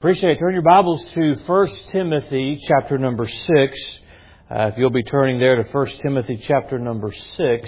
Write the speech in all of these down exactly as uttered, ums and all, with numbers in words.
Appreciate it. Turn your Bibles to First Timothy chapter number six. Uh, if you'll be turning there to First Timothy chapter number six.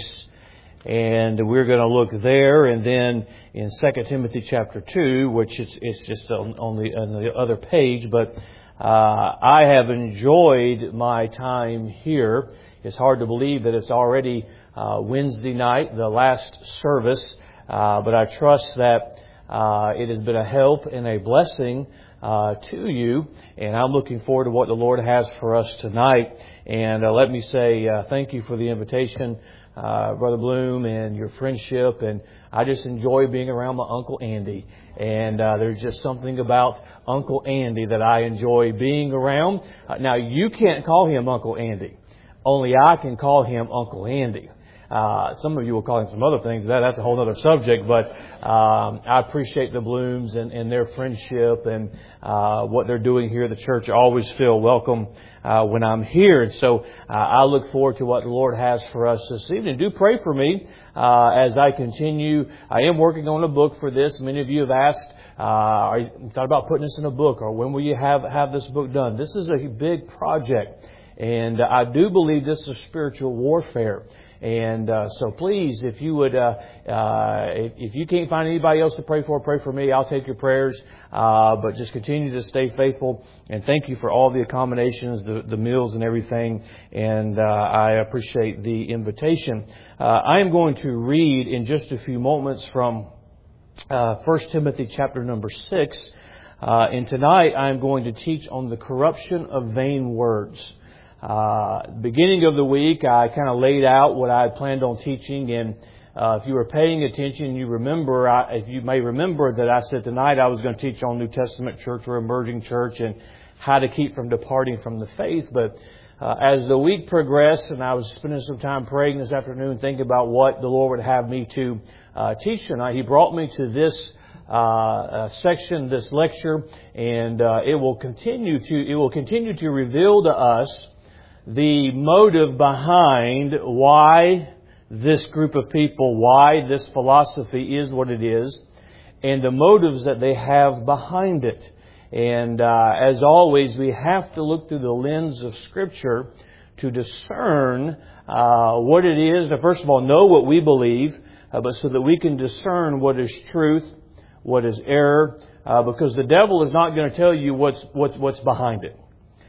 And we're going to look there, and then in Second Timothy chapter two, which is it's just on, on, the, on the other page. But uh, I have enjoyed my time here. It's hard to believe that it's already uh, Wednesday night, the last service. Uh, but I trust that uh, it has been a help and a blessing Uh, to you, and I'm looking forward to what the Lord has for us tonight. And uh, let me say uh, thank you for the invitation, uh, Brother Bloom, and your friendship. And I just enjoy being around my Uncle Andy. And uh, there's just something about Uncle Andy that I enjoy being around. Uh, now, you can't call him Uncle Andy. Only I can call him Uncle Andy. Uh, some of you will call him some other things. That, that's a whole other subject. But um, I appreciate the Blooms and, and their friendship and uh, what they're doing here at the church. I always feel welcome uh, when I'm here. And so uh, I look forward to what the Lord has for us this evening. Do pray for me uh, as I continue. I am working on a book for this. Many of you have asked, uh, are you thought about putting this in a book, or when will you have, have this book done? This is a big project. And I do believe this is spiritual warfare. And uh, so please, if you would, uh, uh, if, if you can't find anybody else to pray for, pray for me. I'll take your prayers. Uh, but just continue to stay faithful. And thank you for all the accommodations, the, the meals and everything. And uh, I appreciate the invitation. Uh, I am going to read in just a few moments from uh, First Timothy chapter number six. Uh, and tonight I'm going to teach on the corruption of vain words. Uh, beginning of the week, I kind of laid out what I had planned on teaching, and uh, if you were paying attention, you remember, I, if you may remember that I said tonight I was going to teach on New Testament church or emerging church and how to keep from departing from the faith. But uh, as the week progressed, and I was spending some time praying this afternoon, thinking about what the Lord would have me to uh, teach tonight, He brought me to this uh, uh section, this lecture, and uh, it will continue to it will continue to reveal to us the motive behind why this group of people, why this philosophy is what it is, and the motives that they have behind it. And uh, as always, we have to look through the lens of Scripture to discern uh, what it is. To first of all, know what we believe, uh, but so that we can discern what is truth, what is error, uh, because the devil is not going to tell you what's what's what's behind it.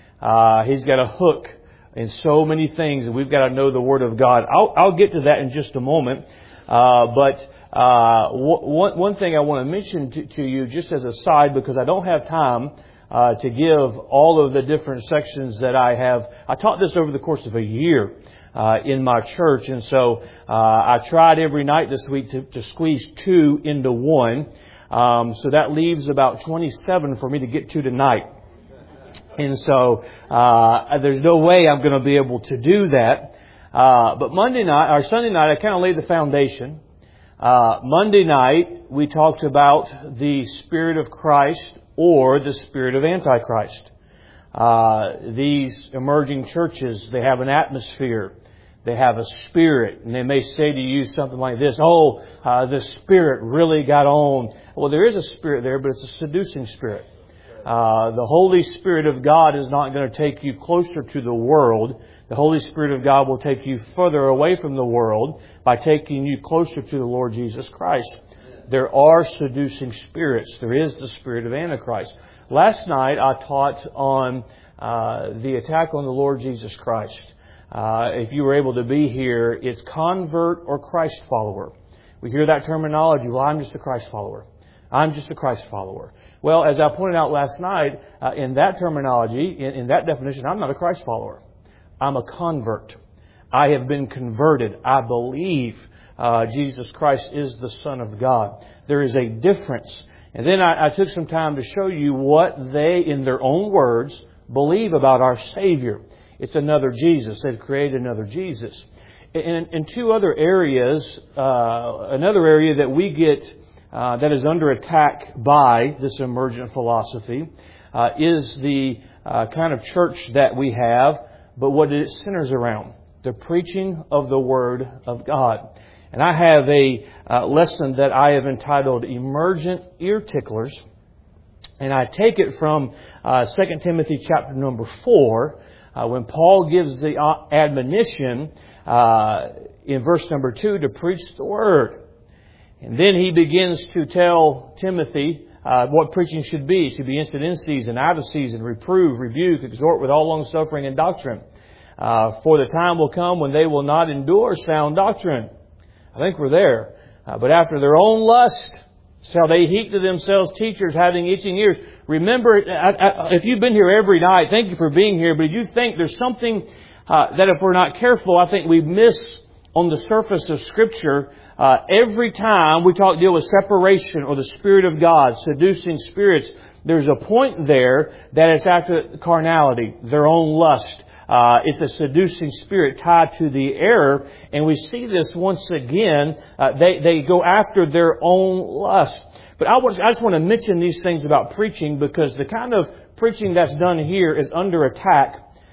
Uh, he's got a hook in so many things, and we've got to know the Word of God. I'll, I'll get to that in just a moment. Uh, but uh, w- one thing I want to mention to, to you, just as a side, because I don't have time uh, to give all of the different sections that I have. I taught this over the course of a year uh, in my church, and so uh, I tried every night this week to, to squeeze two into one. Um, so that leaves about twenty-seven for me to get to tonight. And so uh there's no way I'm going to be able to do that. Uh But Monday night, or Sunday night, I kind of laid the foundation. Uh Monday night, we talked about the Spirit of Christ or the Spirit of Antichrist. Uh These emerging churches, they have an atmosphere. They have a spirit. And they may say to you something like this, oh, uh, the Spirit really got on. Well, there is a spirit there, but it's a seducing spirit. Uh, the Holy Spirit of God is not going to take you closer to the world. The Holy Spirit of God will take you further away from the world by taking you closer to the Lord Jesus Christ. There are seducing spirits. There is the spirit of Antichrist. Last night I taught on uh, the attack on the Lord Jesus Christ. Uh, if you were able to be here, it's convert or Christ follower. We hear that terminology. Well, I'm just a Christ follower. I'm just a Christ follower. Well, as I pointed out last night, uh, in that terminology, in, in that definition, I'm not a Christ follower. I'm a convert. I have been converted. I believe uh, Jesus Christ is the Son of God. There is a difference. And then I, I took some time to show you what they, in their own words, believe about our Savior. It's another Jesus. They've created another Jesus. In, in two other areas, uh, another area that we get Uh, that is under attack by this emergent philosophy uh, is the uh, kind of church that we have, but what it centers around, the preaching of the Word of God. And I have a uh, lesson that I have entitled Emergent Ear Ticklers And I take it from uh, Second Timothy chapter number four, uh, when Paul gives the admonition uh, in verse number two to preach the Word. And then he begins to tell Timothy uh, what preaching should be. It should be instant in season, out of season, reprove, rebuke, exhort with all long suffering and doctrine. Uh, for the time will come when they will not endure sound doctrine. I think we're there. Uh, but after their own lust shall they heap to themselves teachers having itching ears. Remember, I, I, if you've been here every night, thank you for being here. But if you think there's something uh, that if we're not careful, I think we miss on the surface of Scripture. Uh, every time we talk deal with separation or the Spirit of God, seducing spirits, there's a point there that it's after carnality, their own lust. Uh, it's a seducing spirit tied to the error. And we see this once again. Uh, they, they go after their own lust. But I, was, I just want to mention these things about preaching because the kind of preaching that's done here is under attack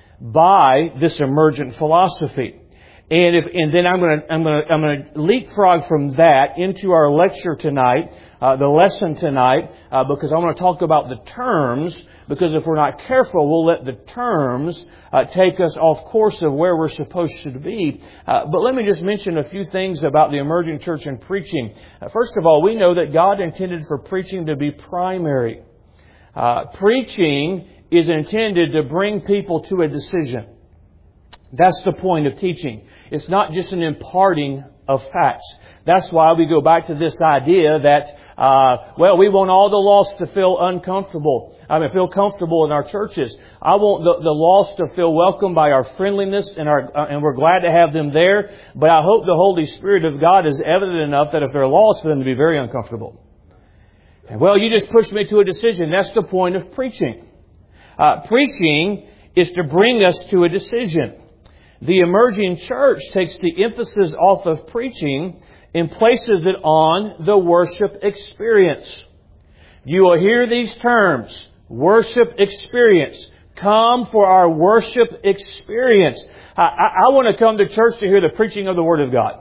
by this emergent philosophy. And if, and then I'm going to, I'm going to, I'm going to leapfrog from that into our lecture tonight, uh, the lesson tonight, uh, because I want to talk about the terms, because if we're not careful, we'll let the terms, uh, take us off course of where we're supposed to be. Uh, but let me just mention a few things about the emerging church and preaching. Uh, first of all, we know that God intended for preaching to be primary. Uh, preaching is intended to bring people to a decision. That's the point of teaching. It's not just an imparting of facts. That's why we go back to this idea that, uh, well, we want all the lost to feel uncomfortable. I mean, feel comfortable in our churches. I want the, the lost to feel welcome by our friendliness and our, uh, and we're glad to have them there. But I hope the Holy Spirit of God is evident enough that if they're lost, for them to be very uncomfortable. And, well, you just pushed me to a decision. That's the point of preaching. Uh, preaching is to bring us to a decision. The emerging church takes the emphasis off of preaching and places it on the worship experience. You will hear these terms, worship experience. Come for our worship experience. I, I, I want to come to church to hear the preaching of the Word of God.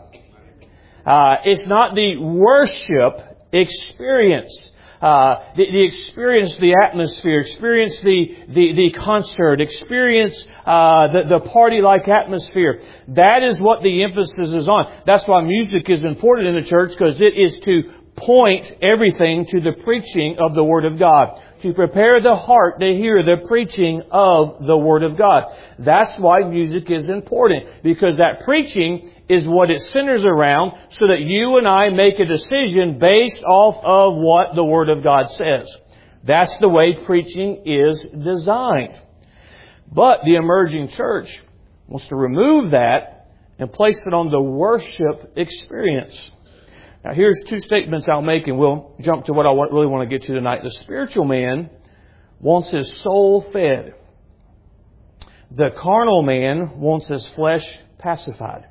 Uh, it's not the worship experience. Uh, the, the experience the atmosphere, experience the, the, the concert, experience uh, the, the party-like atmosphere. That is what the emphasis is on. That's why music is important in the church, because it is to point everything to the preaching of the Word of God. To prepare the heart to hear the preaching of the Word of God. That's why music is important, because that preaching is what it centers around, so that you and I make a decision based off of what the Word of God says. That's the way preaching is designed. But the emerging church wants to remove that and place it on the worship experience. Now, here's two statements I'll make, and we'll jump to what I really want to get to tonight. The spiritual man wants his soul fed. The carnal man wants his flesh pacified.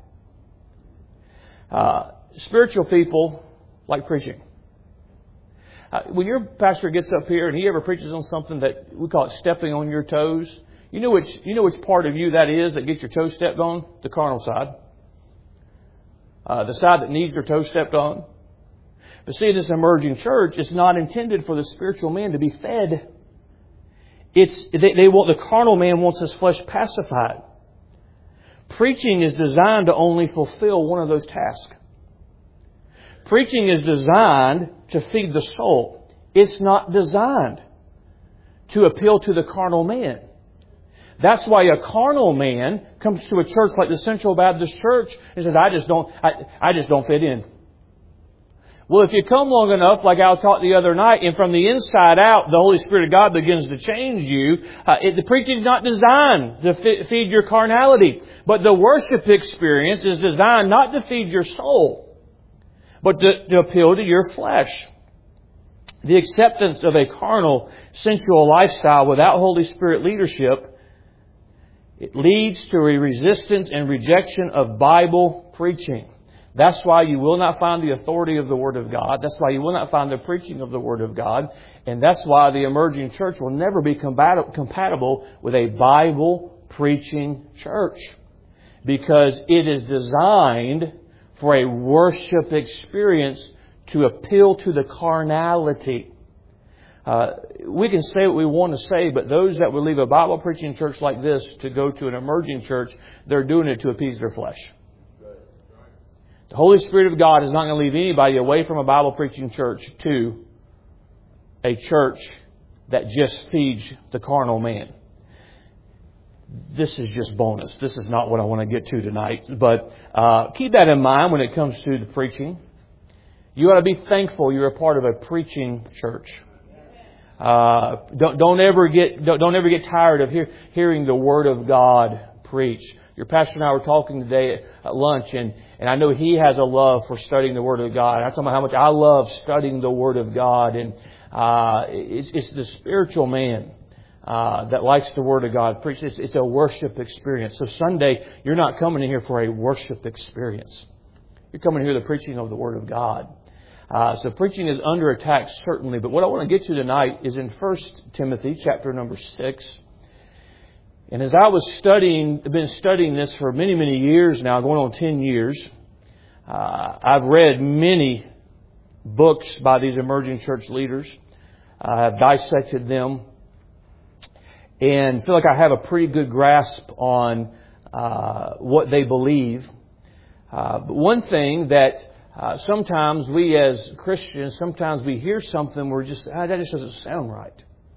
Uh, spiritual people like preaching. Uh, when your pastor gets up here and he ever preaches on something that we call it stepping on your toes, you know which you know which part of you that is that gets your toes stepped on? The carnal side. Uh, the side that needs their toes stepped on. But see, this emerging church is not intended for the spiritual man to be fed. It's they, they want the carnal man wants his flesh pacified. Preaching is designed to only fulfill one of those tasks. Preaching is designed to feed the soul. It's not designed to appeal to the carnal man. That's why a carnal man comes to a church like the Central Baptist Church and says, I just don't, I, I just don't fit in. Well, if you come long enough, like I taught the other night, and from the inside out, the Holy Spirit of God begins to change you, uh, it, the preaching is not designed to f- feed your carnality. But the worship experience is designed not to feed your soul, but to, to appeal to your flesh. The acceptance of a carnal, sensual lifestyle without Holy Spirit leadership, it leads to a resistance and rejection of Bible preaching. That's why you will not find the authority of the Word of God. That's why you will not find the preaching of the Word of God. And that's why the emerging church will never be compatible with a Bible preaching church. Because it is designed for a worship experience to appeal to the carnality. Uh, we can say what we want to say, but those that would leave a Bible preaching church like this to go to an emerging church, they're doing it to appease their flesh. The Holy Spirit of God is not going to leave anybody away from a Bible preaching church to a church that just feeds the carnal man. This is just bonus. This is not what I want to get to tonight. But uh, keep that in mind when it comes to the preaching. You ought to be thankful you're a part of a preaching church. Uh, don't, don't ever get don't, don't ever get tired of hear, hearing the Word of God preached. Your pastor and I were talking today at lunch, and, and I know he has a love for studying the Word of God. I'm talking about how much I love studying the Word of God, and uh, it's, it's the spiritual man uh, that likes the Word of God preached. It's, it's a worship experience. So Sunday, you're not coming in here for a worship experience. You're coming to hear the preaching of the Word of God. Uh, so preaching is under attack, certainly. But what I want to get to tonight is in First Timothy chapter number six. And as I was studying, I've been studying this for many, many years now, going on ten years. Uh, I've read many books by these emerging church leaders. I have dissected them. And feel like I have a pretty good grasp on uh, what they believe. Uh, but one thing that Uh, sometimes we as Christians, sometimes we hear something we're just, ah, that just doesn't sound right.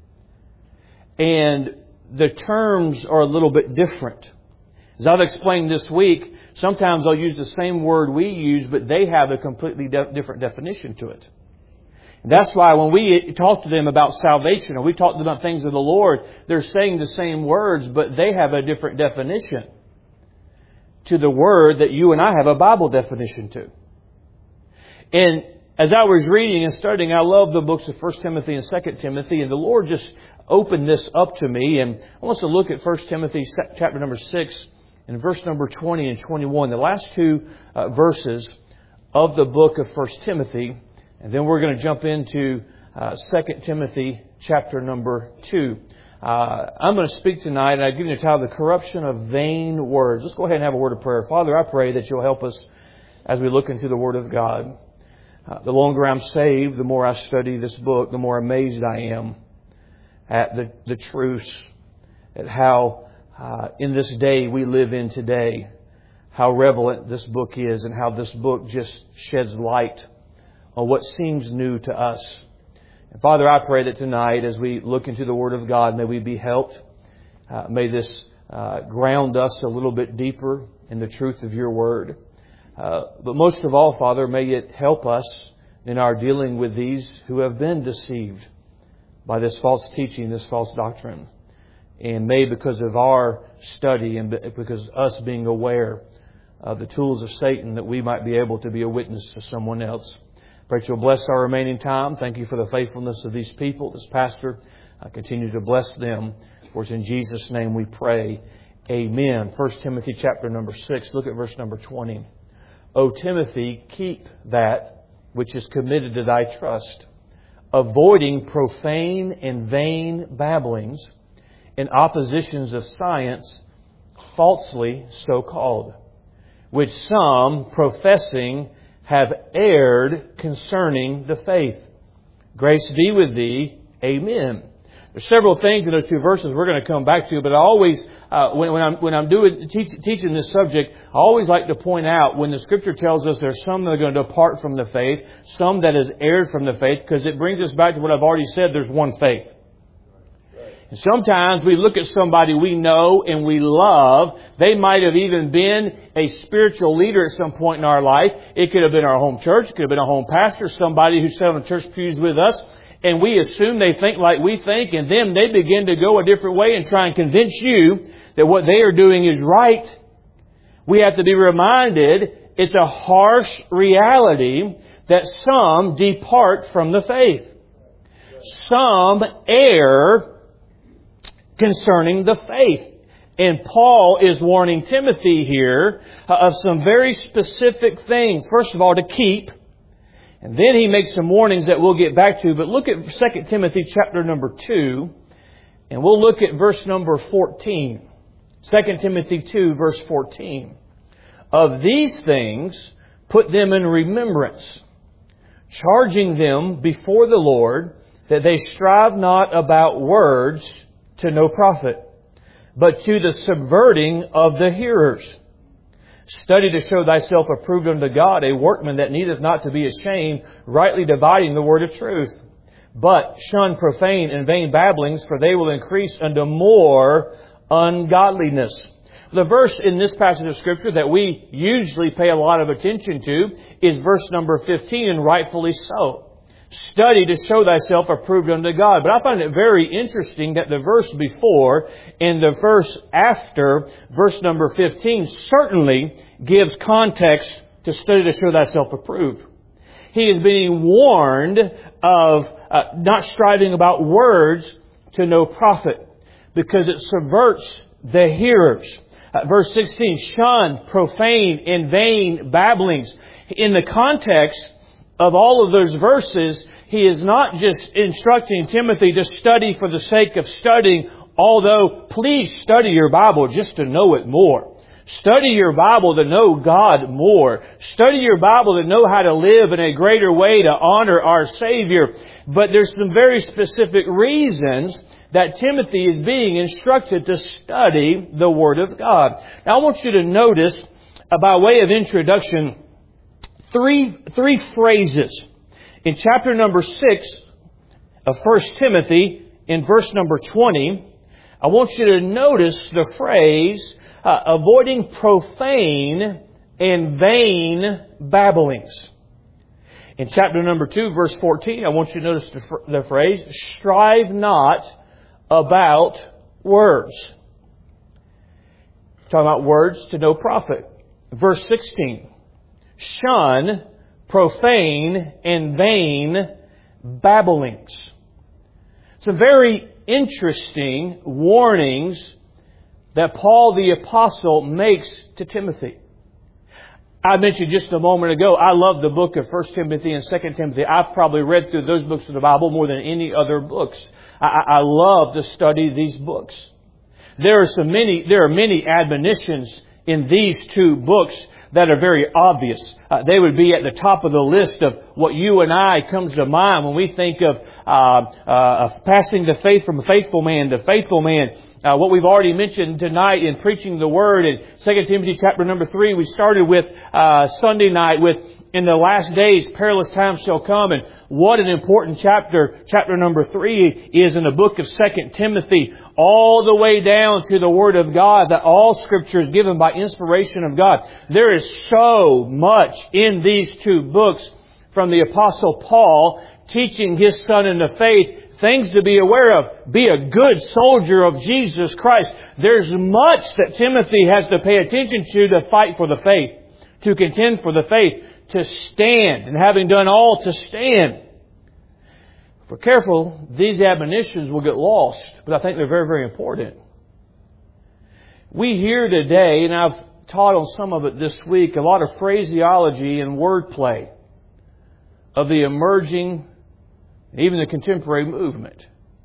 And the terms are a little bit different. As I've explained this week, sometimes they'll use the same word we use, but they have a completely de- different definition to it. And that's why when we talk to them about salvation or we talk to them about things of the Lord, they're saying the same words, but they have a different definition to the word that you and I have a Bible definition to. And as I was reading and studying, I love the books of First Timothy and Second Timothy, and the Lord just opened this up to me. And I want us to look at First Timothy chapter number six and verse number twenty and twenty-one, the last two uh, verses of the book of First Timothy. And then we're going to jump into uh, Second Timothy chapter number two. Uh, I'm going to speak tonight, and I've given you a title, The Corruption of Vain Words. Let's go ahead and have a word of prayer. Father, I pray that you'll help us as we look into the Word of God. Uh, the longer I'm saved, the more I study this book, the more amazed I am at the, the truths, at how uh, in this day we live in today, how relevant this book is and how this book just sheds light on what seems new to us. And Father, I pray that tonight as we look into the Word of God, may we be helped. Uh, may this uh, ground us a little bit deeper in the truth of your Word. Uh, but most of all, Father, may it help us in our dealing with these who have been deceived by this false teaching, this false doctrine. And may, because of our study and because of us being aware of the tools of Satan, that we might be able to be a witness to someone else. Pray that you'll bless our remaining time. Thank you for the faithfulness of these people, this pastor. I continue to bless them. For it's in Jesus' name we pray. Amen. First Timothy chapter number six. Look at verse number twenty. O Timothy, keep that which is committed to thy trust, avoiding profane and vain babblings and oppositions of science, falsely so called, which some, professing, have erred concerning the faith. Grace be with thee. Amen. There's several things in those two verses we're going to come back to, but I always, uh, when, when I'm when I'm doing teach, teaching this subject, I always like to point out when the Scripture tells us there's some that are going to depart from the faith, some that has erred from the faith, because it brings us back to what I've already said. There's one faith. And sometimes we look at somebody we know and we love. They might have even been a spiritual leader at some point in our life. It could have been our home church. It could have been a home pastor, somebody who sat on the church pews with us. And we assume they think like we think, and then they begin to go a different way and try and convince you that what they are doing is right. We have to be reminded it's a harsh reality that some depart from the faith. Some err concerning the faith. And Paul is warning Timothy here of some very specific things. First of all, to keep. And then he makes some warnings that we'll get back to. But look at Second Timothy chapter number two. And we'll look at verse number fourteen. Second Timothy two, verse fourteen. Of these things, put them in remembrance, charging them before the Lord that they strive not about words to no profit, but to the subverting of the hearers. Study to show thyself approved unto God, a workman that needeth not to be ashamed, rightly dividing the word of truth. But shun profane and vain babblings, for they will increase unto more ungodliness. The verse in this passage of Scripture that we usually pay a lot of attention to is verse number fifteen, and rightfully so. Study to show thyself approved unto God. But I find it very interesting that the verse before and the verse after, verse number fifteen, certainly gives context to study to show thyself approved. He is being warned of uh, not striving about words to no profit, because it subverts the hearers. Uh, verse sixteen, shun profane and vain babblings. In the context of all of those verses, he is not just instructing Timothy to study for the sake of studying, although please study your Bible just to know it more. Study your Bible to know God more. Study your Bible to know how to live in a greater way to honor our Savior. But there's some very specific reasons that Timothy is being instructed to study the Word of God. Now I want you to notice, uh, by way of introduction, Three, three phrases. In chapter number six of First Timothy, in verse number twenty, I want you to notice the phrase, uh, avoiding profane and vain babblings. In chapter number two, verse fourteen, I want you to notice the, the phrase, strive not about words. Talking about words to no profit. Verse sixteen, shun profane and vain babblings. Some very interesting warnings that Paul the Apostle makes to Timothy. I mentioned just a moment ago, I love the book of First Timothy and Second Timothy. I've probably read through those books of the Bible more than any other books. I, I love to study these books. There are so many, there are many admonitions in these two books that are very obvious. Uh, they would be at the top of the list of what you and I comes to mind when we think of, uh, uh, of passing the faith from a faithful man to faithful man. Uh, what we've already mentioned tonight in preaching the Word in Second Timothy chapter number three, we started with uh, Sunday night with in the last days, perilous times shall come. And what an important chapter, chapter number three is in the book of Second Timothy, all the way down to the Word of God, that all Scripture is given by inspiration of God. There is so much in these two books from the Apostle Paul teaching his son in the faith, things to be aware of. Be a good soldier of Jesus Christ. There's much that Timothy has to pay attention to to fight for the faith, to contend for the faith, to stand, and having done all, to stand. If we're careful, these admonitions will get lost, but I think they're very, very important. We hear today, and I've taught on some of it this week, a lot of phraseology and wordplay of the emerging, and even the contemporary movement.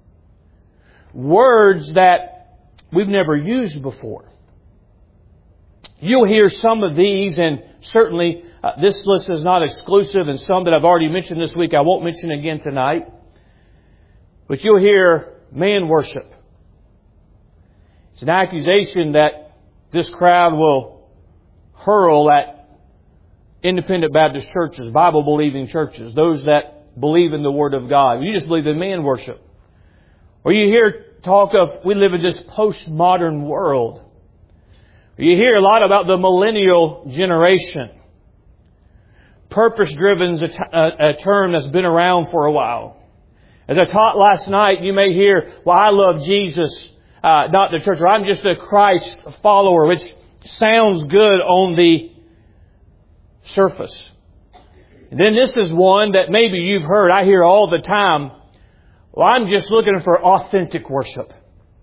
Words that we've never used before. You'll hear some of these, and certainly uh, this list is not exclusive, and some that I've already mentioned this week I won't mention again tonight. But you'll hear man worship. It's an accusation that this crowd will hurl at independent Baptist churches, Bible-believing churches, those that believe in the Word of God. You just believe in man worship. Or you hear talk of, we live in this postmodern world. You hear a lot about the millennial generation. Purpose-driven is a, t- a, a term that's been around for a while. As I taught last night, you may hear, well, I love Jesus, uh, not the church, or I'm just a Christ follower, which sounds good on the surface. And then this is one that maybe you've heard, I hear all the time, well, I'm just looking for authentic worship.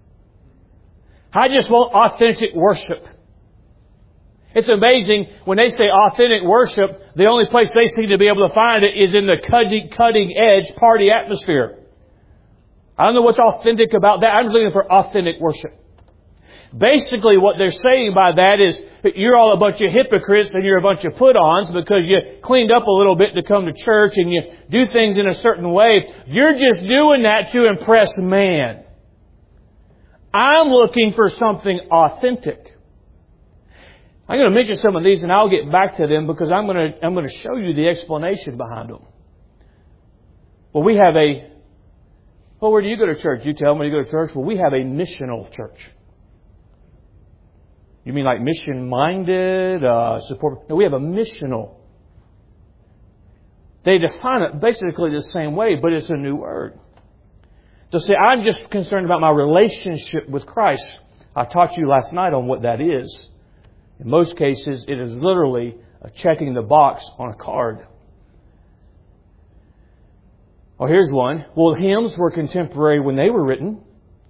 I just want authentic worship. It's amazing when they say authentic worship, the only place they seem to be able to find it is in the cutting, cutting edge party atmosphere. I don't know what's authentic about that. I'm just looking for authentic worship. Basically what they're saying by that is you're all a bunch of hypocrites and you're a bunch of put-ons because you cleaned up a little bit to come to church and you do things in a certain way. You're just doing that to impress man. I'm looking for something authentic. I'm going to mention some of these and I'll get back to them because I'm going to, I'm going to show you the explanation behind them. Well, we have a, well, where do you go to church? You tell me you go to church. Well, we have a missional church. You mean like mission-minded, uh, support? No, we have a missional. They define it basically the same way, but it's a new word. They'll say, I'm just concerned about my relationship with Christ. I taught you last night on what that is. In most cases, it is literally checking the box on a card. Well, here's one. Well, hymns were contemporary when they were written.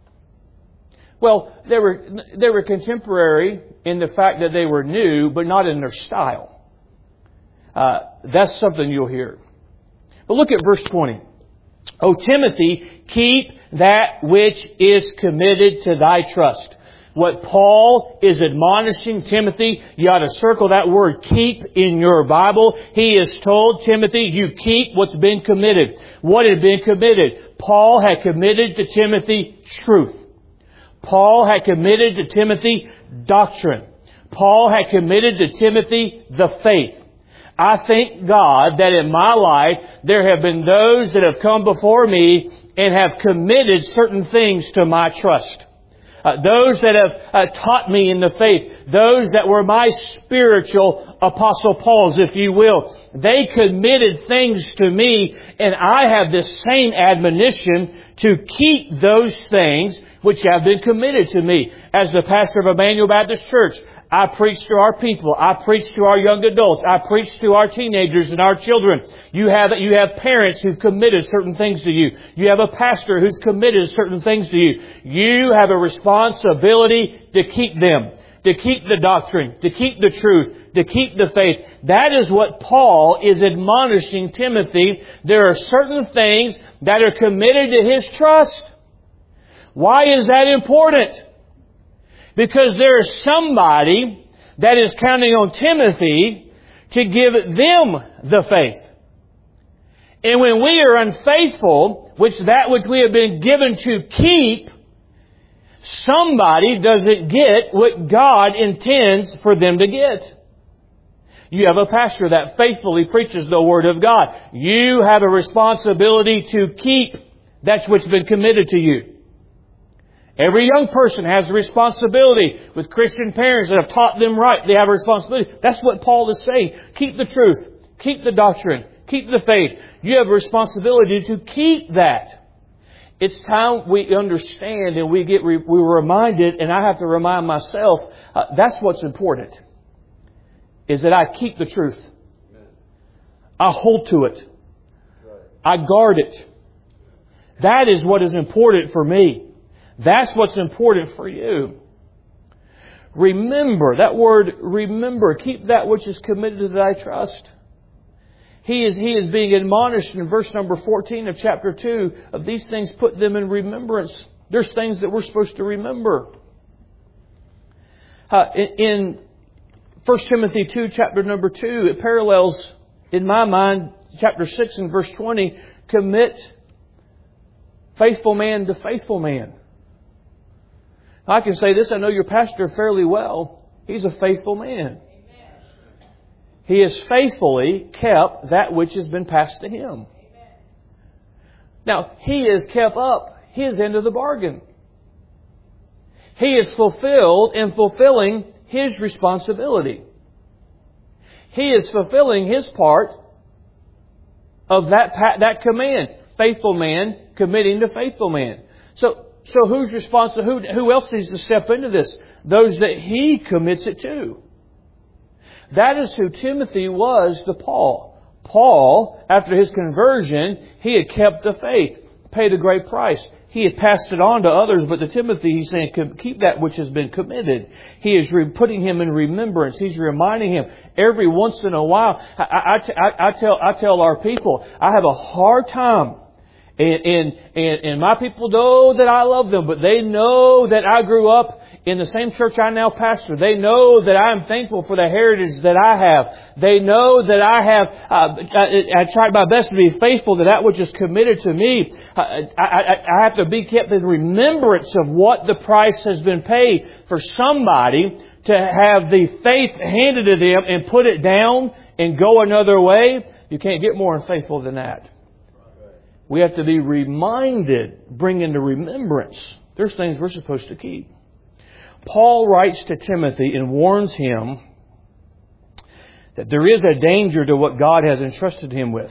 Well, they were they were contemporary in the fact that they were new, but not in their style. Uh, that's something you'll hear. But look at verse twenty. O Timothy, keep that which is committed to thy trust. What Paul is admonishing Timothy, you ought to circle that word keep in your Bible. He is told Timothy, you keep what's been committed. What had been committed? Paul had committed to Timothy truth. Paul had committed to Timothy doctrine. Paul had committed to Timothy the faith. I thank God that in my life there have been those that have come before me and have committed certain things to my trust. Uh, those that have uh, taught me in the faith. Those that were my spiritual Apostle Pauls, if you will. They committed things to me, and I have this same admonition to keep those things which have been committed to me. As the pastor of Emmanuel Baptist Church, I preach to our people. I preach to our young adults. I preach to our teenagers and our children. You have, you have parents who've committed certain things to you. You have a pastor who's committed certain things to you. You have a responsibility to keep them, to keep the doctrine, to keep the truth, to keep the faith. That is what Paul is admonishing Timothy. There are certain things that are committed to his trust. Why is that important? Because there is somebody that is counting on Timothy to give them the faith. And when we are unfaithful, which that which we have been given to keep, somebody doesn't get what God intends for them to get. You have a pastor that faithfully preaches the Word of God. You have a responsibility to keep that which has been committed to you. Every young person has a responsibility with Christian parents that have taught them right. They have a responsibility. That's what Paul is saying. Keep the truth. Keep the doctrine. Keep the faith. You have a responsibility to keep that. It's time we understand and we get we we're reminded, and I have to remind myself, uh, that's what's important, is that I keep the truth. I hold to it. I guard it. That is what is important for me. That's what's important for you. Remember, that word remember, keep that which is committed to thy trust. He is, he is being admonished in verse number fourteen of chapter two of these things, put them in remembrance. There's things that we're supposed to remember. Uh, in, in First Timothy two, chapter number two, it parallels, in my mind, chapter six and verse twenty, commit faithful man to faithful man. I can say this, I know your pastor fairly well. He's a faithful man. He has faithfully kept that which has been passed to him. Now, he has kept up his end of the bargain. He is fulfilled in fulfilling his responsibility. He is fulfilling his part of that, that command. Faithful man committing to faithful man. So, So who's responsible? Who, who else needs to step into this? Those that he commits it to. That is who Timothy was to Paul. Paul, after his conversion, he had kept the faith, paid a great price. He had passed it on to others, but to Timothy, he's saying, keep that which has been committed. He is re- putting him in remembrance. He's reminding him every once in a while. I, I, I, I tell, I tell our people, I have a hard time. And, and, and, and my people know that I love them, but they know that I grew up in the same church I now pastor. They know that I'm thankful for the heritage that I have. They know that I have, uh, I, I try my best to be faithful to that which is committed to me. I, I, I have to be kept in remembrance of what the price has been paid for somebody to have the faith handed to them and put it down and go another way. You can't get more unfaithful than that. We have to be reminded, bring into remembrance. There's things we're supposed to keep. Paul writes to Timothy and warns him that there is a danger to what God has entrusted him with.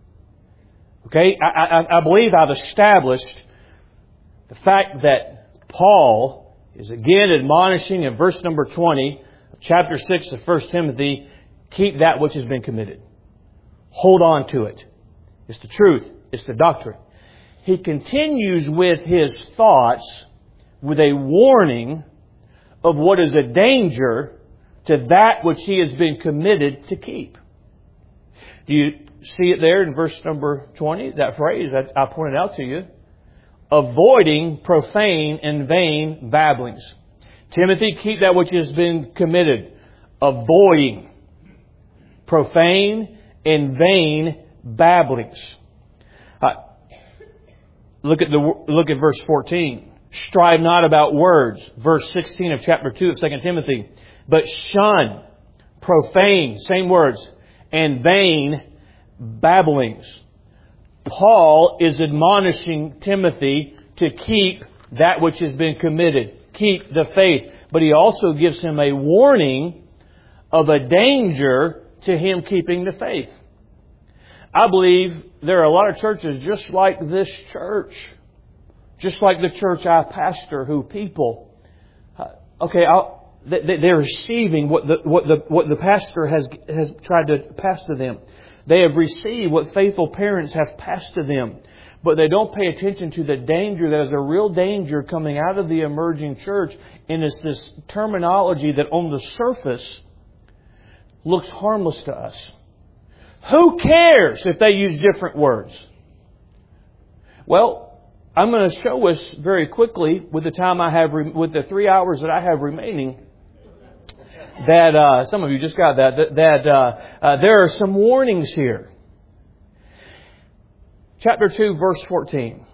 Okay, I, I, I believe I've established the fact that Paul is again admonishing in verse number twenty of chapter six of First Timothy, keep that which has been committed. Hold on to it. It's the truth. It's the doctrine. He continues with his thoughts with a warning of what is a danger to that which he has been committed to keep. Do you see it there in verse number twenty? That phrase that I pointed out to you. Avoiding profane and vain babblings. Timothy, keep that which has been committed. Avoiding profane and vain babblings. Uh, look at the look at verse fourteen. Strive not about words. Verse sixteen of chapter two of Second Timothy. But shun profane, same words, and vain babblings. Paul is admonishing Timothy to keep that which has been committed. Keep the faith. But he also gives him a warning of a danger to him keeping the faith. I believe there are a lot of churches just like this church. Just like the church I pastor, who people, uh, okay, I'll, they, they're receiving what the what the what the pastor has has tried to pass to them. They have received what faithful parents have passed to them, but they don't pay attention to the danger. That is a real danger coming out of the emerging church, and it's this terminology that on the surface looks harmless to us. Who cares if they use different words? Well, I'm going to show us very quickly, with the time I have, with the three hours that I have remaining, that uh, some of you just got that. That, that uh, uh, there are some warnings here. Chapter two, verse fourteen.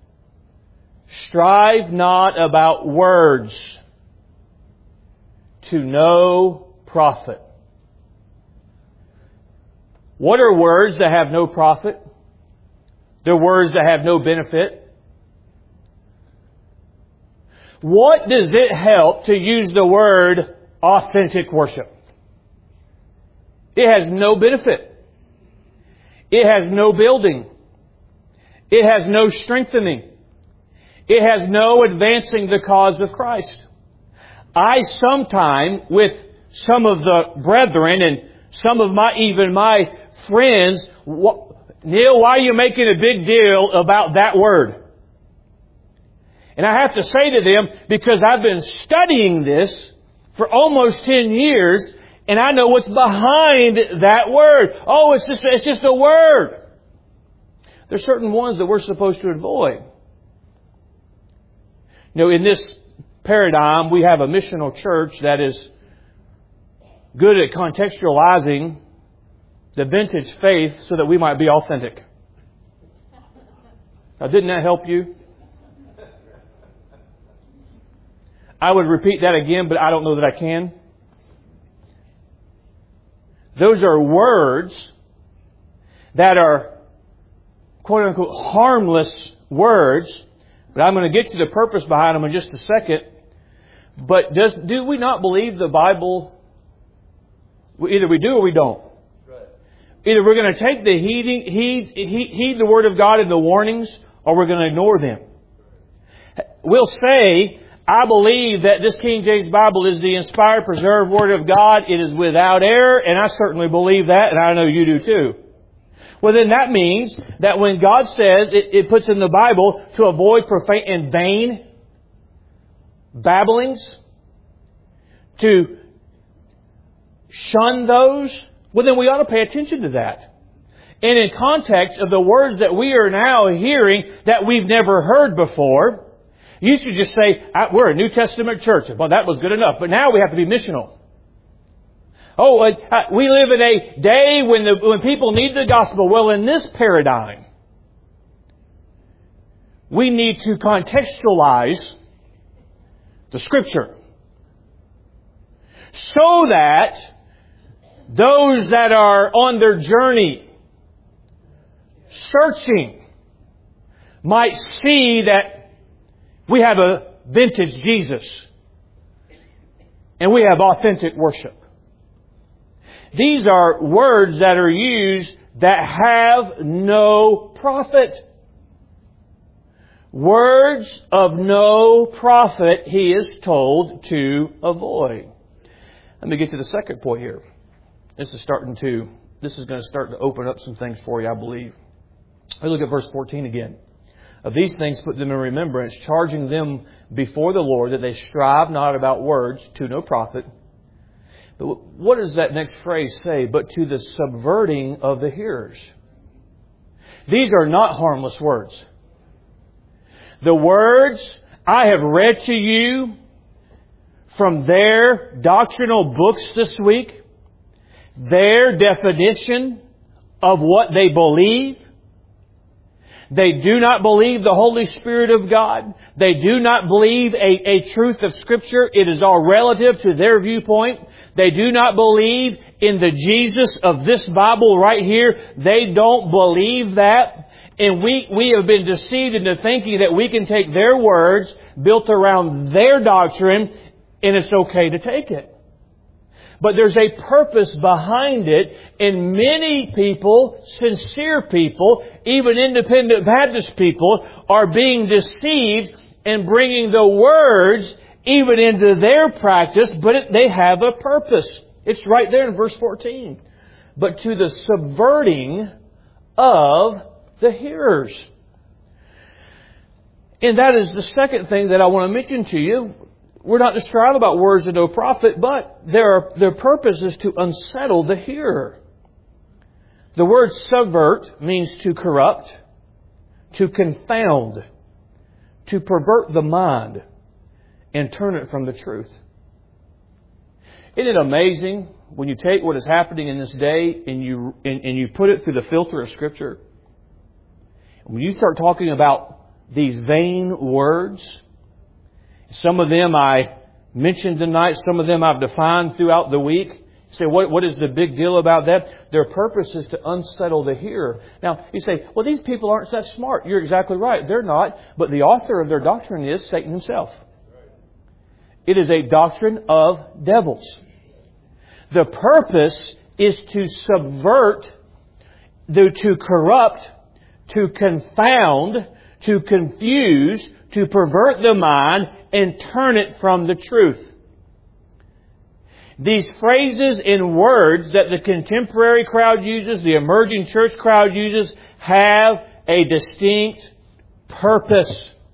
Strive not about words to no profit. What are words that have no profit? They're words that have no benefit. What does it help to use the word authentic worship? It has no benefit. It has no building. It has no strengthening. It has no advancing the cause of Christ. I sometime, with some of the brethren and some of my, even my friends, Neil, why are you making a big deal about that word? And I have to say to them, because I've been studying this for almost ten years, and I know what's behind that word. Oh, it's just, it's just a word. There's certain ones that we're supposed to avoid. You know, in this paradigm, we have a missional church that is good at contextualizing the vintage faith so that we might be authentic. Now, didn't that help you? I would repeat that again, but I don't know that I can. Those are words that are, quote unquote, harmless words. But I'm going to get to the purpose behind them in just a second. But does do we not believe the Bible? Either we do or we don't. Either we're going to take the heeding, heed, heed, heed the Word of God and the warnings, or we're going to ignore them. We'll say, I believe that this King James Bible is the inspired, preserved Word of God. It is without error, and I certainly believe that, and I know you do too. Well, then that means that when God says, it, it puts in the Bible to avoid profane and vain babblings, to shun those, well, then we ought to pay attention to that. And in context of the words that we are now hearing that we've never heard before, You used to just say, we're a New Testament church. Well, that was good enough. But now we have to be missional. Oh, uh, we live in a day when the, when people need the gospel. Well, in this paradigm, we need to contextualize the Scripture so that those that are on their journey, searching, might see that we have a vintage Jesus and we have authentic worship. These are words that are used that have no profit. Words of no profit, he is told to avoid. Let me get to the second point here. This is starting to, this is going to start to open up some things for you, I believe. Let's look at verse fourteen again. Of these things put them in remembrance, charging them before the Lord that they strive not about words to no profit. But what does that next phrase say? But to the subverting of the hearers. These are not harmless words. The words I have read to you from their doctrinal books this week, their definition of what they believe. They do not believe the Holy Spirit of God. They do not believe a, a truth of Scripture. It is all relative to their viewpoint. They do not believe in the Jesus of this Bible right here. They don't believe that. And we, we have been deceived into thinking that we can take their words built around their doctrine and it's okay to take it. But there's a purpose behind it, and many people, sincere people, even independent Baptist people, are being deceived and bringing the words even into their practice, but it, they have a purpose. It's right there in verse fourteen. But to the subverting of the hearers. And that is the second thing that I want to mention to you. We're not to strive about words of no profit, but their, their purpose is to unsettle the hearer. The word subvert means to corrupt, to confound, to pervert the mind, and turn it from the truth. Isn't it amazing when you take what is happening in this day and you, and, and you put it through the filter of Scripture? When you start talking about these vain words, some of them I mentioned tonight. Some of them I've defined throughout the week. You say, what, what is the big deal about that? Their purpose is to unsettle the hearer. Now, you say, well, these people aren't that smart. You're exactly right. They're not. But the author of their doctrine is Satan himself. It is a doctrine of devils. The purpose is to subvert, to corrupt, to confound, to confuse, to pervert the mind, and turn it from the truth. These phrases and words that the contemporary crowd uses, the emerging church crowd uses, have a distinct purpose.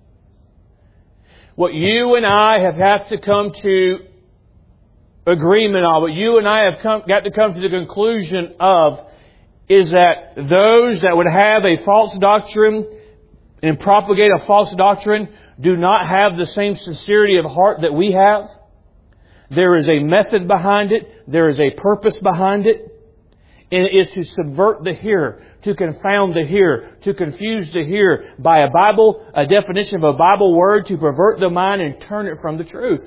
What you and I have had to come to agreement on, what you and I have come, got to come to the conclusion of, is that those that would have a false doctrine and propagate a false doctrine do not have the same sincerity of heart that we have. There is a method behind it. There is a purpose behind it. And it is to subvert the hearer, to confound the hearer, to confuse the hearer by a Bible, a definition of a Bible word, to pervert the mind and turn it from the truth.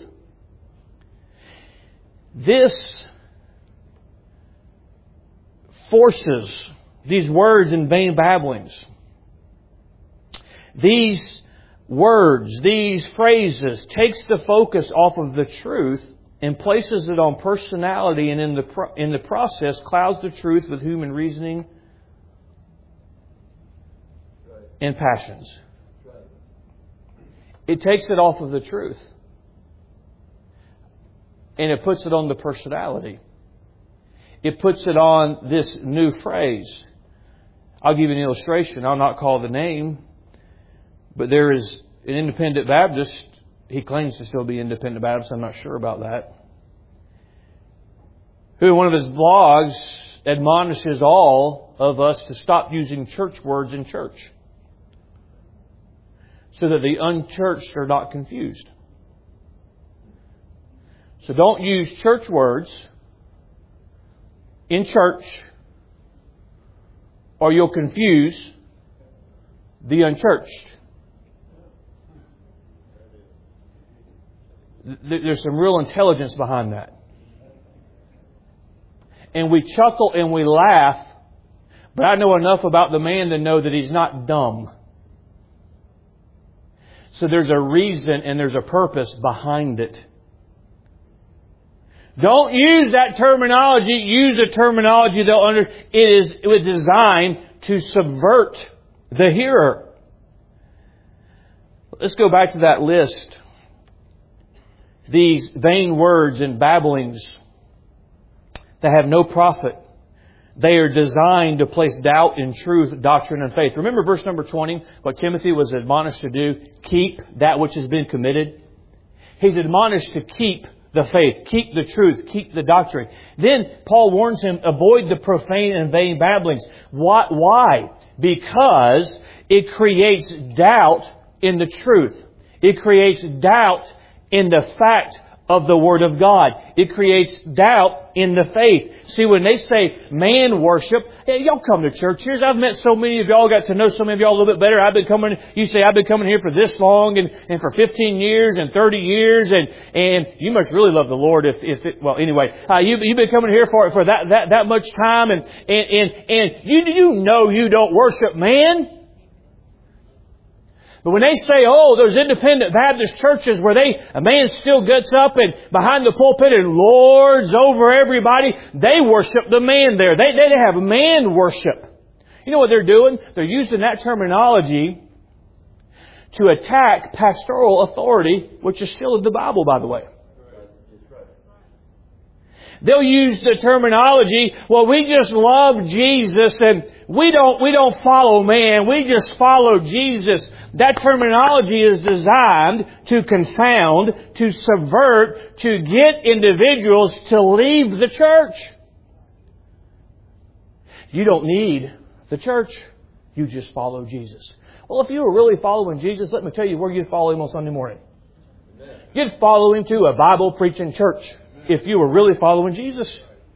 This forces these words and vain babblings. These words, these phrases, takes the focus off of the truth and places it on personality, and in the pro- in the process clouds the truth with human reasoning and passions. It takes it off of the truth. And it puts it on the personality. It puts it on this new phrase. I'll give you an illustration. I'll not call the name. But there is an independent Baptist. He claims to still be independent Baptist. I'm not sure about that. Who in one of his blogs admonishes all of us to stop using church words in church. so that the unchurched are not confused. So don't use church words in church, or you'll confuse the unchurched. There's some real intelligence behind that. And we chuckle and we laugh, but I know enough about the man to know that he's not dumb. So there's a reason and there's a purpose behind it. Don't use that terminology. Use a terminology they'll under. It is it was designed to subvert the hearer. Let's go back to that list. These vain words and babblings that have no profit. They are designed to place doubt in truth, doctrine, and faith. Remember verse number twenty, what Timothy was admonished to do? Keep that which has been committed. He's admonished to keep the faith, keep the truth, keep the doctrine. Then Paul warns him, avoid the profane and vain babblings. Why? Why? Because it creates doubt in the truth. It creates doubt in the fact of the Word of God. It creates doubt in the faith. See, when they say man worship, hey, y'all come to church here. I've met so many of y'all, got to know so many of y'all a little bit better. I've been coming, you say, I've been coming here for this long and, and for fifteen years and thirty years and, and you must really love the Lord if, if it, well, anyway, uh, you, you've been coming here for, for that, that, that much time and, and, and, and you, you know you don't worship man. But when they say, oh, those independent Baptist churches where they, a man still gets up and behind the pulpit and lords over everybody, they worship the man there. They, they have man worship. You know what they're doing? They're using that terminology to attack pastoral authority, which is still in the Bible, by the way. They'll use the terminology, well, we just love Jesus and we don't, we don't follow man. We just follow Jesus. That terminology is designed to confound, to subvert, to get individuals to leave the church. You don't need the church. You just follow Jesus. Well, if you were really following Jesus, let me tell you where you'd follow Him on Sunday morning. You'd follow Him to a Bible-preaching church if you were really following Jesus.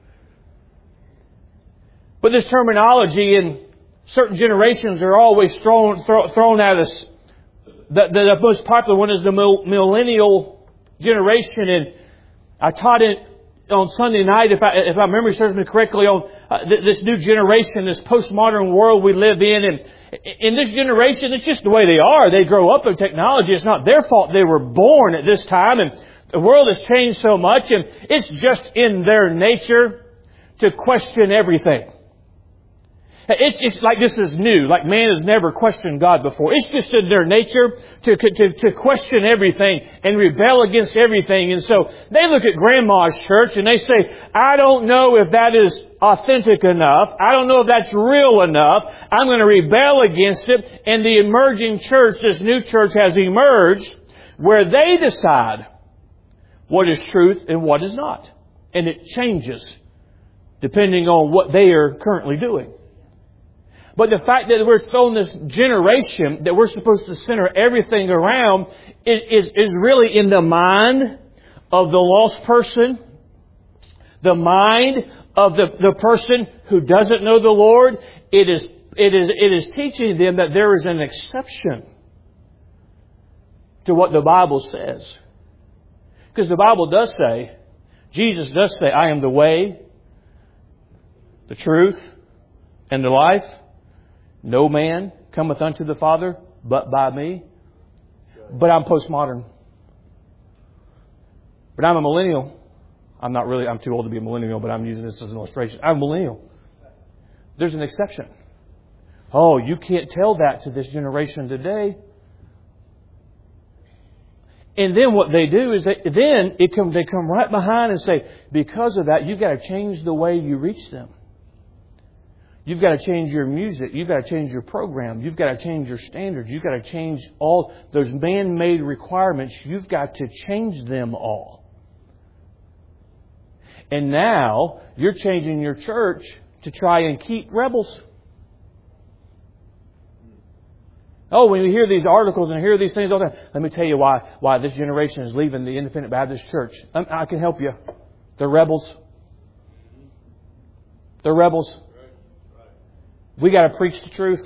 But this terminology in certain generations are always thrown throw, thrown at us. The, the, the most popular one is the millennial generation, and I taught it on Sunday night, if I, if my memory serves me correctly, on uh, th- this new generation, this postmodern world we live in, and in this generation, it's just the way they are. They grow up in technology. It's not their fault they were born at this time, and the world has changed so much, and it's just in their nature to question everything. It's, it's like this is new, like man has never questioned God before. It's just in their nature to, to, to question everything and rebel against everything. And so they look at grandma's church and they say, I don't know if that is authentic enough. I don't know if that's real enough. I'm going to rebel against it. And the emerging church, this new church has emerged where they decide what is truth and what is not. And it changes depending on what they are currently doing. But the fact that we're throwing this generation that we're supposed to center everything around is, is really in the mind of the lost person, the mind of the, the person who doesn't know the Lord. It is, it is, it is teaching them that there is an exception to what the Bible says. Because the Bible does say, Jesus does say, I am the way, the truth, and the life. No man cometh unto the Father but by me. But I'm postmodern. But I'm a millennial. I'm not really, I'm too old to be a millennial, but I'm using this as an illustration. I'm a millennial. There's an exception. Oh, you can't tell that to this generation today. And then what they do is they, then it come, they come right behind and say, because of that, you've got to change the way you reach them. You've got to change your music. You've got to change your program. You've got to change your standards. You've got to change all those man-made requirements. You've got to change them all. And now you're changing your church to try and keep rebels. Oh, when you hear these articles and hear these things all the time, let me tell you why why this generation is leaving the Independent Baptist Church. I, I can help you. They're rebels. They're rebels. We got to preach the truth.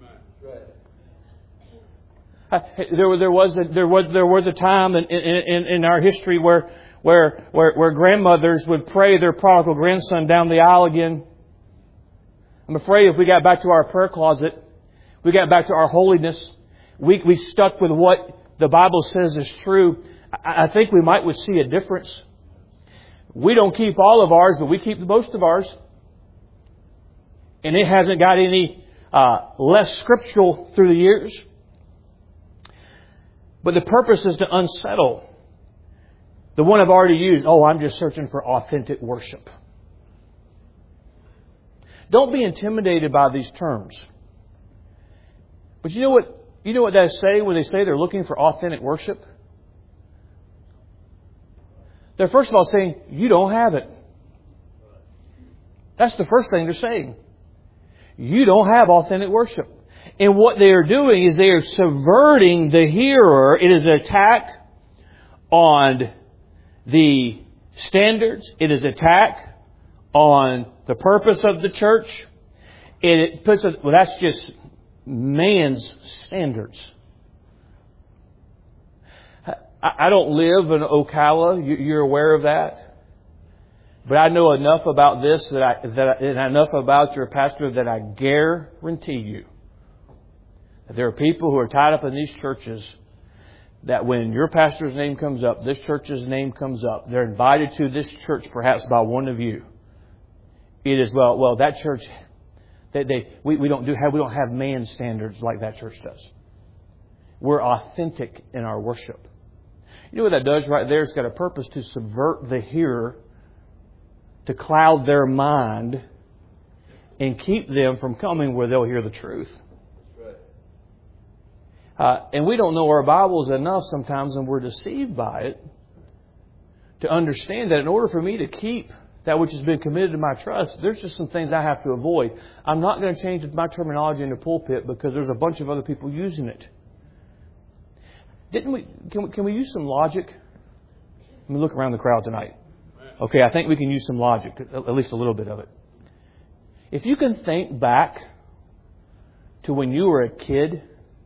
There, there was a, there was there was a time in, in, in our history where, where where where grandmothers would pray their prodigal grandson down the aisle again. I'm afraid if we got back to our prayer closet, we got back to our holiness, we we stuck with what the Bible says is true, I, I think we might would see a difference. We don't keep all of ours, but we keep most of ours, and it hasn't got any uh, less scriptural through the years. But the purpose is to unsettle the one I've already used. Oh, I'm just searching for authentic worship. Don't be intimidated by these terms. But you know what? You know what they say when they say they're looking for authentic worship? They're first of all saying, you don't have it. That's the first thing they're saying. You don't have authentic worship. And what they are doing is they are subverting the hearer. It is an attack on the standards. It is an attack on the purpose of the church. It puts a, well, that's just man's standards. I don't live in Ocala. You're aware of that. But I know enough about this that I, that I, and enough about your pastor that I guarantee you that there are people who are tied up in these churches that when your pastor's name comes up, this church's name comes up, they're invited to this church perhaps by one of you. It is, well, well, that church, they, they we, we don't do have we don't have man standards like that church does. We're authentic in our worship. You know what that does right there? It's got a purpose to subvert the hearer, to cloud their mind, and keep them from coming where they'll hear the truth. Uh, and we don't know our Bibles enough sometimes, and we're deceived by it, to understand that in order for me to keep that which has been committed to my trust, there's just some things I have to avoid. I'm not going to change my terminology in the pulpit because there's a bunch of other people using it. Didn't we? Can we, can we use some logic? Let me look around the crowd tonight. Okay, I think we can use some logic, at least a little bit of it. If you can think back to when you were a kid,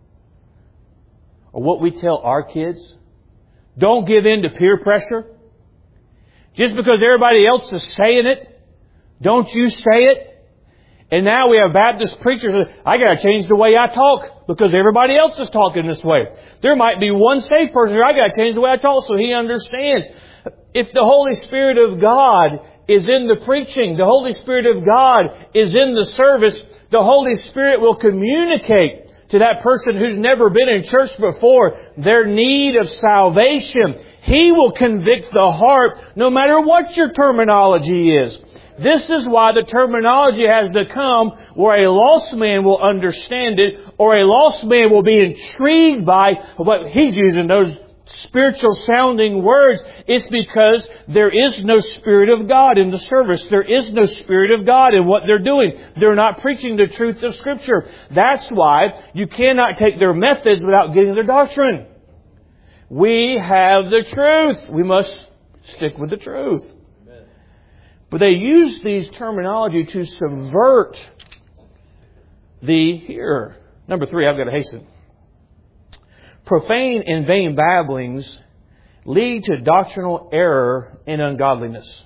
or what we tell our kids, don't give in to peer pressure. Just because everybody else is saying it, don't you say it. And now we have Baptist preachers that I got to change the way I talk because everybody else is talking this way. There might be one saved person here. I got to change the way I talk so he understands. If the Holy Spirit of God is in the preaching, the Holy Spirit of God is in the service, the Holy Spirit will communicate to that person who's never been in church before their need of salvation. He will convict the heart no matter what your terminology is. This is why the terminology has to come where a lost man will understand it, or a lost man will be intrigued by what he's using, those spiritual sounding words. It's because there is no Spirit of God in the service. There is no Spirit of God in what they're doing. They're not preaching the truth of Scripture. That's why you cannot take their methods without getting their doctrine. We have the truth. We must stick with the truth. Amen. But they use these terminology to subvert the hearer. Number three, I've got to hasten. Profane and vain babblings lead to doctrinal error and ungodliness.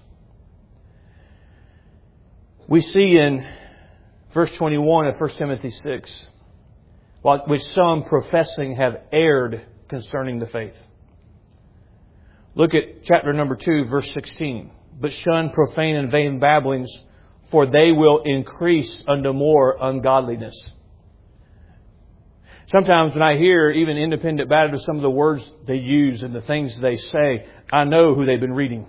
We see in verse twenty-one of First Timothy six, which some professing have erred concerning the faith. Look at chapter number two, verse sixteen. But shun profane and vain babblings, for they will increase unto more ungodliness. Sometimes when I hear even independent Baptists, some of the words they use and the things they say, I know who they've been reading.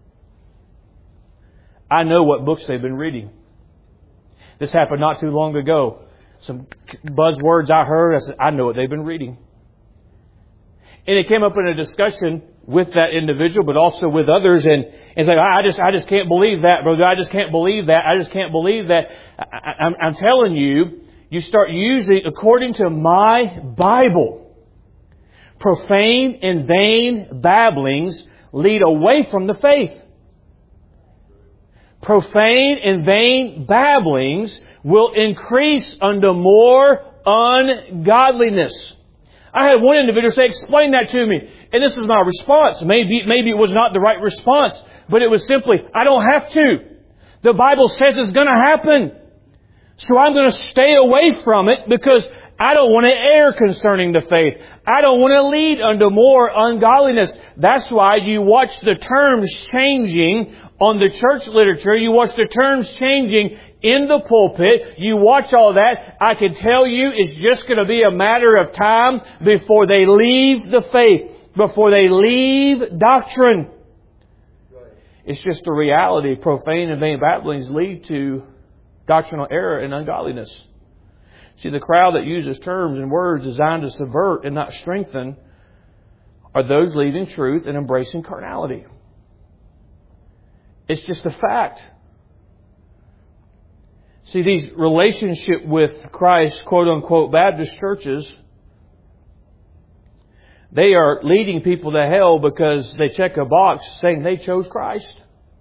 I know what books they've been reading. This happened not too long ago. Some buzzwords I heard, I said, I know what they've been reading. And it came up in a discussion with that individual, but also with others, and it's like, I just, I just can't believe that, brother. I just can't believe that. I just can't believe that. I, I'm, I'm telling you, You start using, according to my Bible, profane and vain babblings lead away from the faith. Profane and vain babblings will increase unto more ungodliness. I had one individual say, explain that to me. And this is my response. Maybe, maybe it was not the right response, but it was simply, I don't have to. The Bible says it's going to happen. So I'm going to stay away from it because I don't want to err concerning the faith. I don't want to lead unto more ungodliness. That's why you watch the terms changing on the church literature. You watch the terms changing in the pulpit. You watch all that. I can tell you it's just going to be a matter of time before they leave the faith, before they leave doctrine. It's just a reality. Profane and vain babblings lead to doctrinal error and ungodliness. See, the crowd that uses terms and words designed to subvert and not strengthen are those leaving truth and embracing carnality. It's just a fact. See, these relationship with Christ, quote-unquote, Baptist churches, they are leading people to hell because they check a box saying they chose Christ.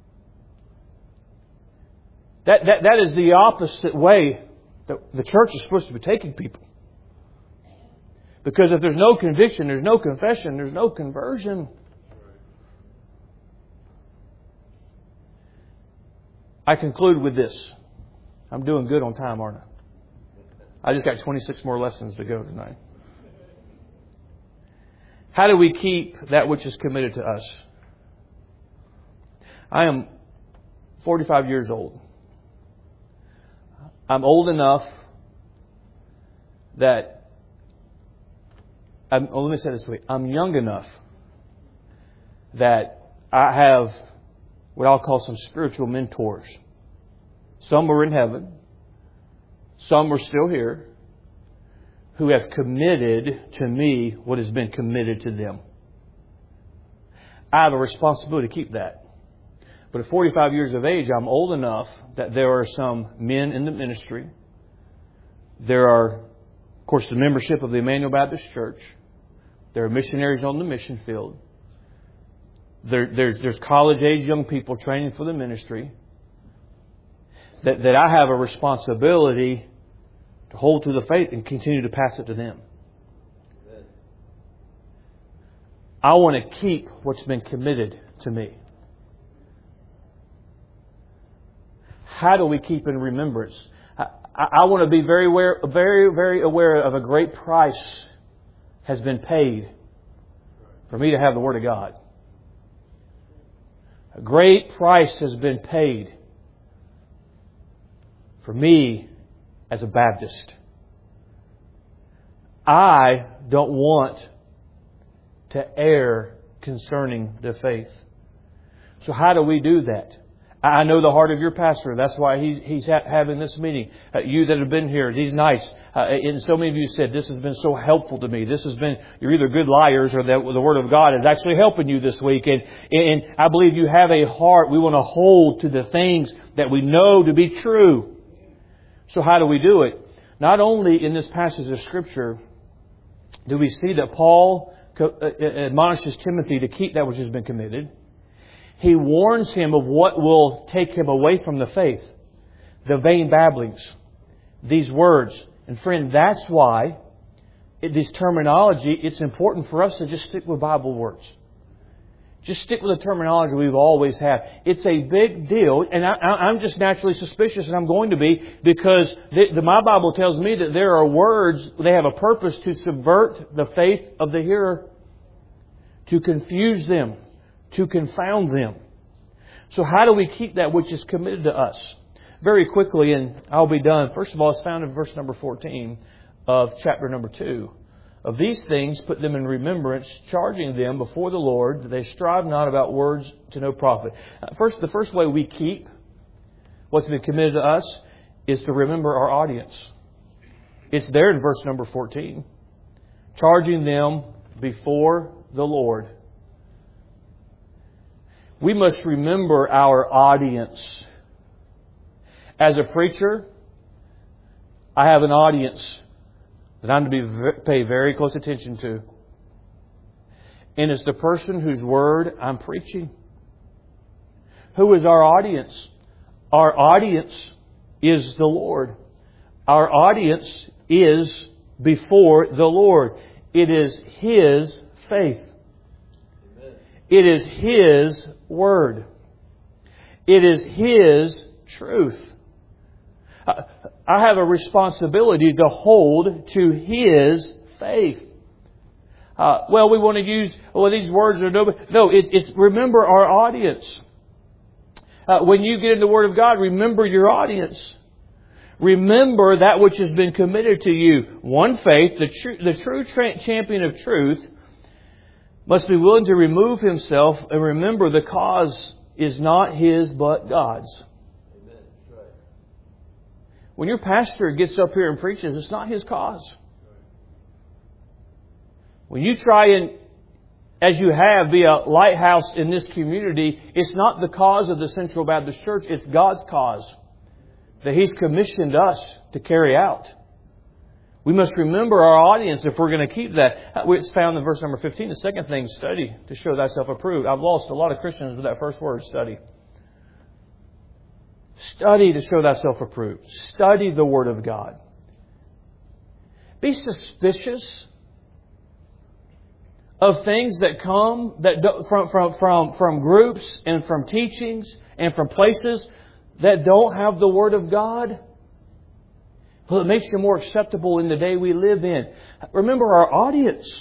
That, that, that is the opposite way that the church is supposed to be taking people. Because if there's no conviction, there's no confession, there's no conversion. I conclude with this. I'm doing good on time, aren't I? I just got twenty-six more lessons to go tonight. How do we keep that which is committed to us? I am forty-five years old. I'm old enough that, I'm, oh, let me say this way, I'm young enough that I have what I'll call some spiritual mentors. Some were in heaven. Some are still here who have committed to me what has been committed to them. I have a responsibility to keep that. But at forty-five years of age, I'm old enough that there are some men in the ministry. There are, of course, the membership of the Emmanuel Baptist Church. There are missionaries on the mission field. There, there's, there's college-age young people training for the ministry. That, that I have a responsibility to hold to the faith and continue to pass it to them. I want to keep what's been committed to me. How do we keep in remembrance? I, I, I want to be very aware, very, very aware of a great price has been paid for me to have the Word of God. A great price has been paid for me as a Baptist. I don't want to err concerning the faith. So how do we do that? I know the heart of your pastor. That's why he's, he's ha- having this meeting. Uh, you that have been here these nights, uh, and so many of you said, this has been so helpful to me. This has been, you're either good liars or that the Word of God is actually helping you this week. And, and I believe you have a heart. We want to hold to the things that we know to be true. So how do we do it? Not only in this passage of Scripture do we see that Paul admonishes Timothy to keep that which has been committed. He warns him of what will take him away from the faith. The vain babblings. These words. And friend, that's why it, this terminology, it's important for us to just stick with Bible words. Just stick with the terminology we've always had. It's a big deal. And I, I'm just naturally suspicious, and I'm going to be, because the, the, my Bible tells me that there are words, they have a purpose to subvert the faith of the hearer. To confuse them. To confound them. So how do we keep that which is committed to us? Very quickly, and I'll be done. First of all, it's found in verse number fourteen of chapter number two. Of these things, put them in remembrance, charging them before the Lord, that they strive not about words to no profit. First, the first way we keep what's been committed to us is to remember our audience. It's there in verse number fourteen. Charging them before the Lord. We must remember our audience. As a preacher, I have an audience that I'm to be pay very close attention to. And it's the person whose word I'm preaching. Who is our audience? Our audience is the Lord. Our audience is before the Lord. It is His faith. Amen. It is His word. It is His truth. I have a responsibility to hold to His faith. Uh, well, we want to use, well, these words are no, no, it's, it's remember our audience. Uh, when you get in the Word of God, remember your audience. Remember that which has been committed to you. One faith, the, tr- the true tra- champion of truth, must be willing to remove himself and remember the cause is not his but God's. Amen. That's right. When your pastor gets up here and preaches, it's not his cause. When you try and, as you have, be a lighthouse in this community, it's not the cause of the Central Baptist Church, it's God's cause that He's commissioned us to carry out. We must remember our audience if we're going to keep that. It's found in verse number fifteen. The second thing, study to show thyself approved. I've lost a lot of Christians with that first word, study. Study to show thyself approved. Study the Word of God. Be suspicious of things that come that from, from, from, from groups and from teachings and from places that don't have the Word of God. Well, it makes you more acceptable in the day we live in. Remember our audience.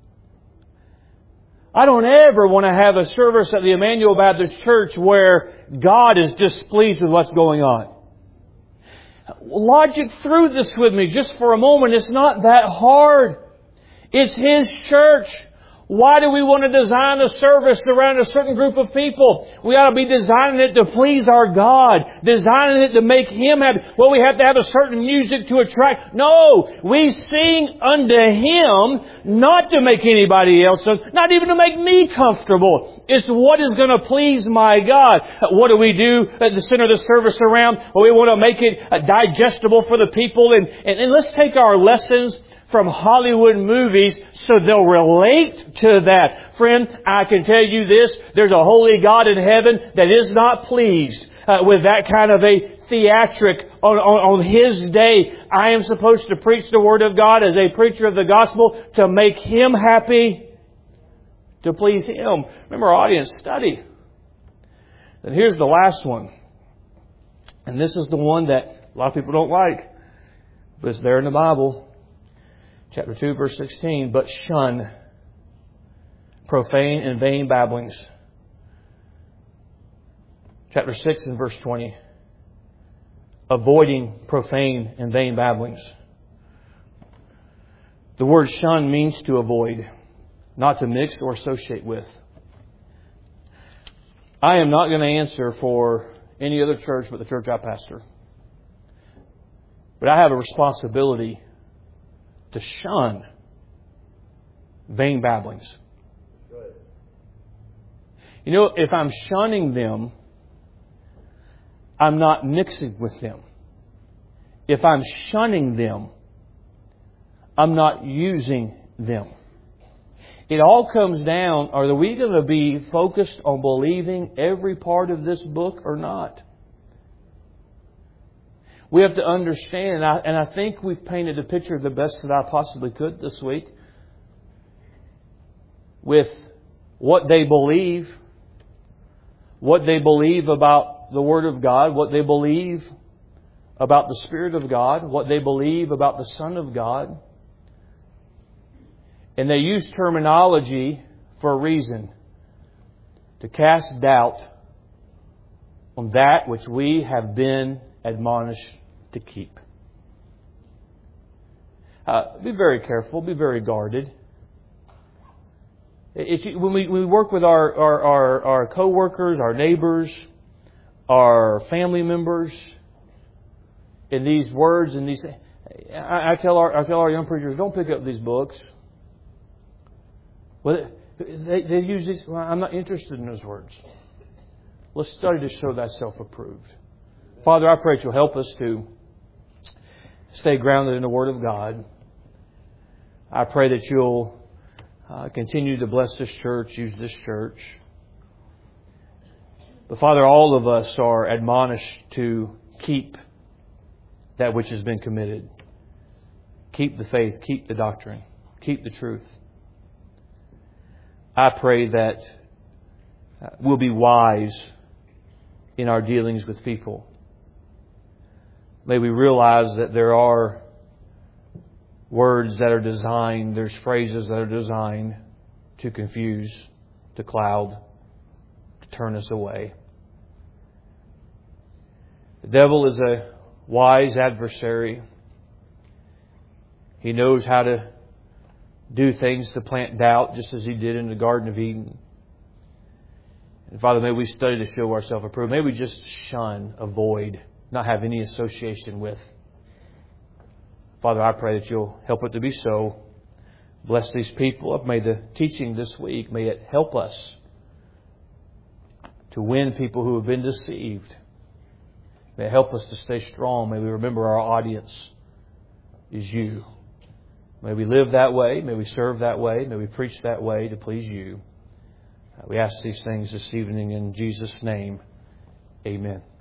I don't ever want to have a service at the Emmanuel Baptist Church where God is displeased with what's going on. Logic through this with me just for a moment. It's not that hard. It's His church. Why do we want to design a service around a certain group of people? We ought to be designing it to please our God. Designing it to make Him happy. Well, we have to have a certain music to attract. No! We sing unto Him not to make anybody else, not even to make me comfortable. It's what is going to please my God. What do we do at the center of the service around? Well, we want to make it digestible for the people. And, and, and let's take our lessons from Hollywood movies so they'll relate to that. Friend, I can tell you this, there's a holy God in heaven that is not pleased uh, with that kind of a theatric on, on, on His day. I am supposed to preach the Word of God as a preacher of the gospel to make Him happy, to please Him. Remember our audience, study. And here's the last one. And this is the one that a lot of people don't like, but it's there in the Bible. Chapter two, verse sixteen, but shun profane and vain babblings. Chapter six and verse twenty, avoiding profane and vain babblings. The word shun means to avoid, not to mix or associate with. I am not going to answer for any other church but the church I pastor. But I have a responsibility to shun vain babblings. You know, if I'm shunning them, I'm not mixing with them. If I'm shunning them, I'm not using them. It all comes down, are we going to be focused on believing every part of this book or not? We have to understand, and I, and I think we've painted a picture the best that I possibly could this week with what they believe, what they believe about the Word of God, what they believe about the Spirit of God, what they believe about the Son of God. And they use terminology for a reason, to cast doubt on that which we have been admonished to keep. Uh, be very careful. Be very guarded. If you, when we, when we work with our, our, our, our co-workers, our neighbors, our family members, in these words and these, I, I tell our I tell our young preachers, don't pick up these books. Well, they, they use these. Well, I'm not interested in those words. Let's study to show thyself approved. Father, I pray that You'll help us to stay grounded in the Word of God. I pray that you'll uh, continue to bless this church, use this church. But Father, all of us are admonished to keep that which has been committed. Keep the faith, keep the doctrine, keep the truth. I pray that we'll be wise in our dealings with people. May we realize that there are words that are designed, there's phrases that are designed to confuse, to cloud, to turn us away. The devil is a wise adversary. He knows how to do things to plant doubt, just as he did in the Garden of Eden. And Father, may we study to show ourselves approved. May we just shun, avoid, not have any association with. Father, I pray that you'll help it to be so. Bless these people. May the teaching this week, may it help us to win people who have been deceived. May it help us to stay strong. May we remember our audience is you. May we live that way. May we serve that way. May we preach that way to please you. We ask these things this evening in Jesus' name. Amen.